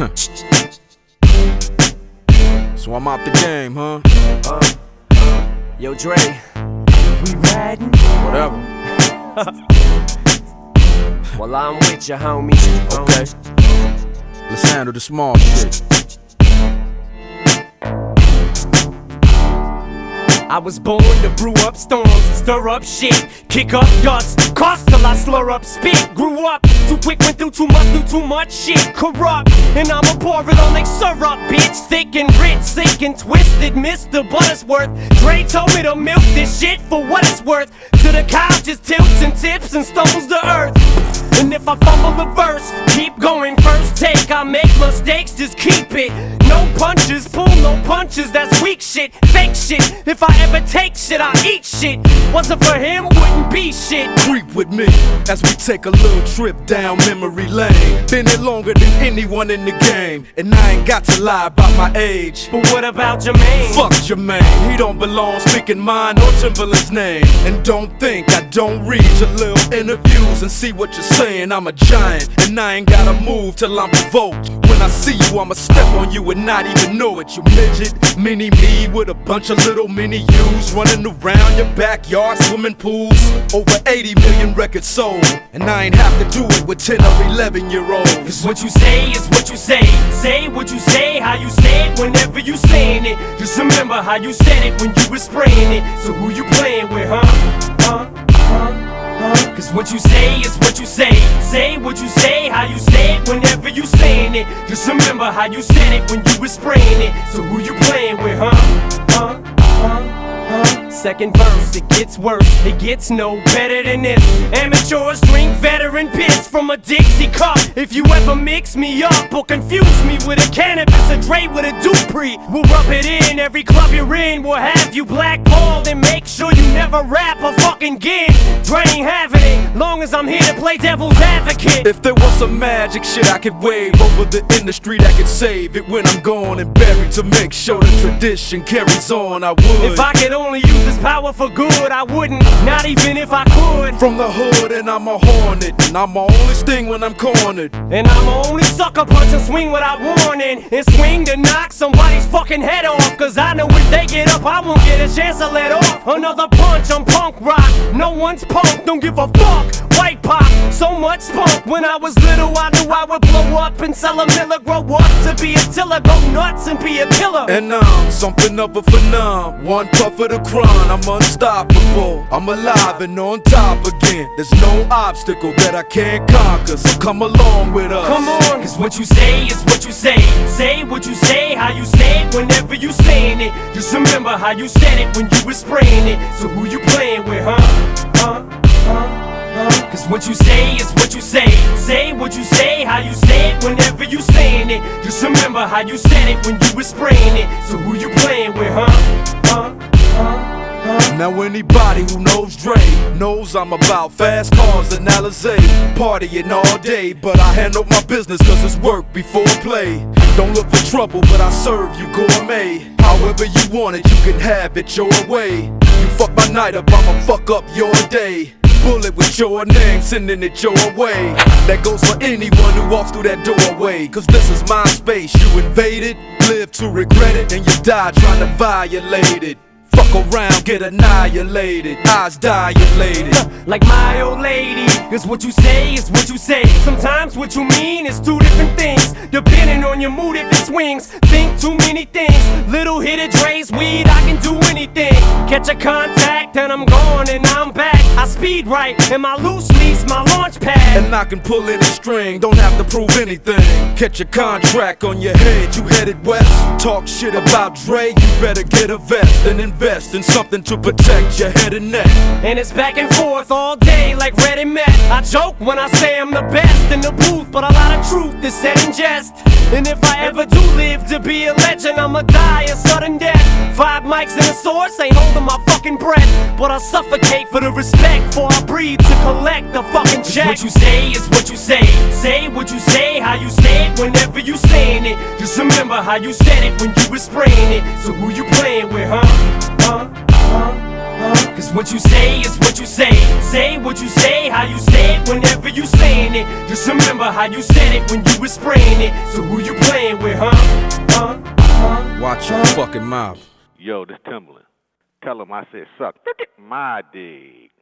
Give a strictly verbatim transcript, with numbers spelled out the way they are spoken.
So I'm out the game, huh? Uh, uh, yo, Dre, we riding? Whatever. Well, I'm with you, homie. Okay. Let's handle the small shit. I was born to brew up storms, stir up shit, kick up dust, cost till I slur up spit. Grew up too quick, went through too much, do too much shit, corrupt. And I'ma pour it on like syrup, bitch. Thick and rich, sick and twisted, Mister Buttersworth. Dre told me to milk this shit for what it's worth. To the cow just tilts and tips and stumbles to earth. And if I fumble a verse, keep going, first take. I make mistakes, just keep it. No punches, pull no punches, that's weak shit, fake shit. If I ever take shit, I eat shit. Wasn't for him, wouldn't be shit. Creep with me as we take a little trip down memory lane. Been here longer than anyone in the game, and I ain't got to lie about my age. But what about Jermaine? Fuck Jermaine, he don't belong speaking mine or Timberland's name. And don't think I don't read your little interviews and see what you're saying. I'm a giant, and I ain't gotta move till I'm provoked. When I see you, I'ma step on you and not even know it. You midget, mini me with a bunch of little mini yous running around your backyard, swimming pools. Over eighty million records sold, and I ain't have to do it with ten or eleven year olds. Cause what you say is what you say. Say what you say, how you say it whenever you saying it. Just remember how you said it when you was spraying it. So who you playing with, huh? Huh? Huh? Cause what you say is what you say. Say what you say, how you say it whenever you saying it. Just remember how you said it when you was spraying it. So who you playing with, huh? Huh? Huh? Huh? Second verse, it gets worse, it gets no better than this. Amateurs drink veteran piss from a Dixie cup. If you ever mix me up or confuse me with a cannabis, a Dre with a Dupree, we'll rub it in. Every club you're in will have you blackballed, and make sure you never rap a fucking gig. Dre ain't having it, long as I'm here to play devil's advocate. If there was some magic shit I could wave over the industry that could save it when I'm gone and buried, to make sure the tradition carries on, I would. If I could only use this power for good, I wouldn't, not even if I could. From the hood, and I'm a hornet, and I'm my only sting when I'm cornered. And I'm a only sucker punch and swing without warning, and swing to knock somebody's fucking head off. Cause I know if they get up, I won't get a chance to let off. Another punch, I'm punk rock, no one's punk, don't give a fuck. White pop, so much spunk. When I was little, I knew I would blow up and sell a miller. Grow up to be a tiller, go nuts and be a killer. And I'm something of a phenom, one puff of the crown, I'm unstoppable. I'm alive and on top again. There's no obstacle that I can't conquer, so come along with us. Come on, cause what you say is what you say. Say what you say, how you say it whenever you saying it. Just remember how you said it when you was spraying it. So who you playing with, huh? Huh? Huh? Huh? Cause what you say is what you say. Say what you say, how you say it whenever you saying it. Just remember how you said it when you was spraying it. So who you playing with, huh? Huh? Huh? Huh? Now anybody who knows Dre knows I'm about fast cars and Alizé, partying all day, but I handle my business cause it's work before play. Don't look for trouble, but I serve you gourmet. However you want it, you can have it your way. You fuck my night up, I'ma fuck up your day. Bullet with your name, sending it your way. That goes for anyone who walks through that doorway. Cause this is my space, you invade it, live to regret it, and you die trying to violate it. Fuck around, get annihilated, eyes dilated. Like my old lady, cause what you say is what you say. Sometimes what you mean is two different things, depending on your mood if it swings. Think too many things, little hit of Dre's weed, I can do anything. Catch a contact and I'm gone and I'm back. I speed right, and my loose lease, my launch pad. And I can pull any string, don't have to prove anything. Catch a contract on your head, you headed west. Talk shit about Dre, you better get a vest and invest in something to protect your head and neck. And it's back and forth all day like Red and Met. I joke when I say I'm the best in the booth, but a lot of truth is said in jest. And if I ever do live to be a legend, I'ma die a sudden death. Five mics and a source, ain't holding my fucking breath, but I'll suffocate for the respect, for I breathe to collect the fucking check. What you say is what you say. Say what you say, how you say it whenever you saying it. Just remember how you said it when you was spraying it. So who you playing with, huh? Huh? Huh? Huh? Cause what you say is what you say. Say what you say, how you say it whenever you saying it. Just remember how you said it when you was spraying it. So who you playing with, huh? Huh? Huh? Watch your fucking mouth. Yo, this Timbaland. Tell him I said suck my dick.